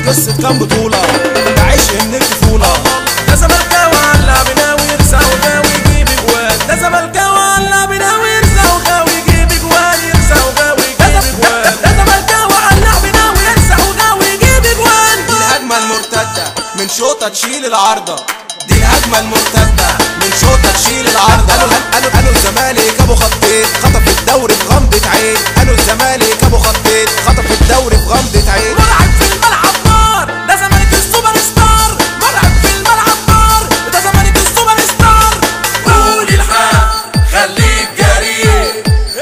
قصة كام بطولة ده عشق من الطفولة. ده زملكاوي على بناوي يرزع وغاوي يجيب اجوان. ده زملكاوي على بناوي يرزع وغاوي يجيب اجوان. يرزع وغاوي يجيب اجوان. ده زملكاوي على بناوي يرزع وغاوي يجيب اجوان. دي الهجمة المرتدة من شوطة تشيل العارضة. دي الهجمة المرتدة من شوطة تشيل العارضة. قالوا الزمالك ابو خطين خطف الدوري بغمضة عين. قالوا الزمالك ابو خطين خطف الدوري بغمضة عين. مرعب في الملعب نار. ده زمالك السوبر ستار. مرعب في الملعب نار. ده زمالك السوبر ستار. قول الحق خليك جريء.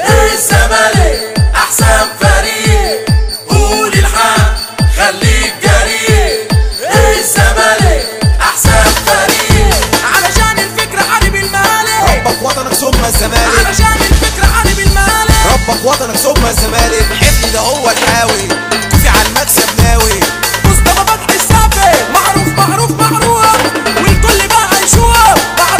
الزمالك احسن فريق. قول الحق خليك جريء. الزمالك احسن فريق. علشان الفكرة حارب المالك. ربك وطنك ثم الزمالك. علشان الفكرة حارب المالك. ربك وطنك ثم الزمالك. حفني ده هو الحاوي كوفي على المكسب ناوي. مصطفى فتحي السافي معروف معروف معروف والكل بقى يشوف.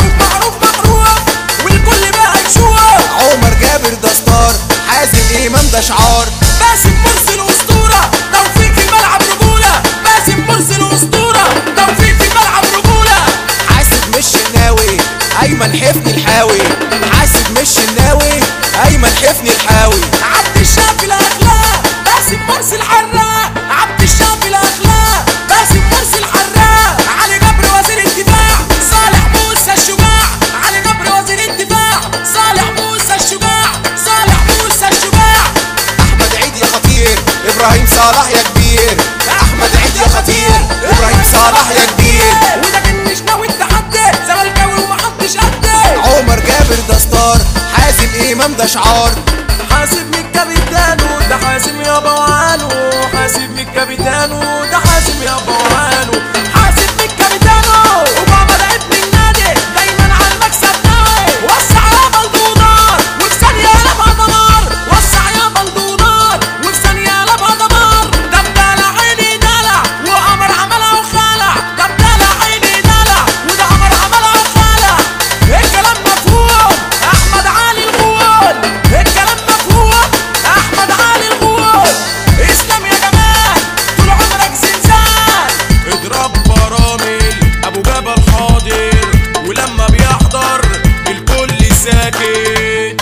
معروف والكل بقى يشوف. عمر جابر ده ستار حازم امام ده شعار. باسم مرسي الاسطورة توفيق في الملعب رجولة. باسم مرسي الاسطورة توفيق في الملعب رجولة. حاسب مش الناوي ايمن حفني الحاوي. حاسب مش الناوي ايمن حفني الحاوي. عبد الشافي الاخلاق باسم مرسي الحراق. عبد الشافي الاخلاق باسم مرسي الحراق. علي جبر وزير الدفاع صالح موسى الشجاع. علي جبر وزير الدفاع صالح موسى الشجاع. صالح موسى الشجاع. احمد عيد يا خطير ابراهيم صلاح يا كبير. احمد عيد يا خطير ابراهيم صلاح يا كبير. وده كان ناوي التحدي زملكاوي ومحدش قدي. عمر جابر ده ستار حازم امام ده شعار. حاسب من كابيتانو ده حاسم يا بوانو. حاسب من كابيتانو ده حاسم يا بوانو. حاسب من كابيتانو وبابا ده ابن النادي دايما على المكسب ناوي. وسع يا بلدونار وفي ثانية لبها دمار. وسع يا بلدونار وفي ثانية لبها دمار. ده بدلع عيني دلع وقمر عملها وخالع. ده بدلع عيني دلع وده قمر عملها وخالع. الكلام مفهوم احمد علي الغول. الكلام مفهوم احمد علي الغول. اسلام يا جمال طول عمرك زنزان. اضرب برامل ابو جبل حاضر ولما بيحضر الكل ساكت.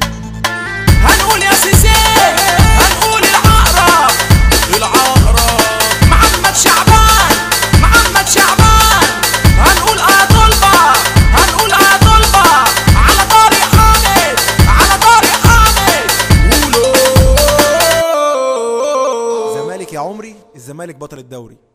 هنقول يا سيسي هنقول العقرب. محمد شعبان هنقول طلبة. هنقول طلبة على طارق حامد. الزمالك يا عمري الزمالك بطل الدوري.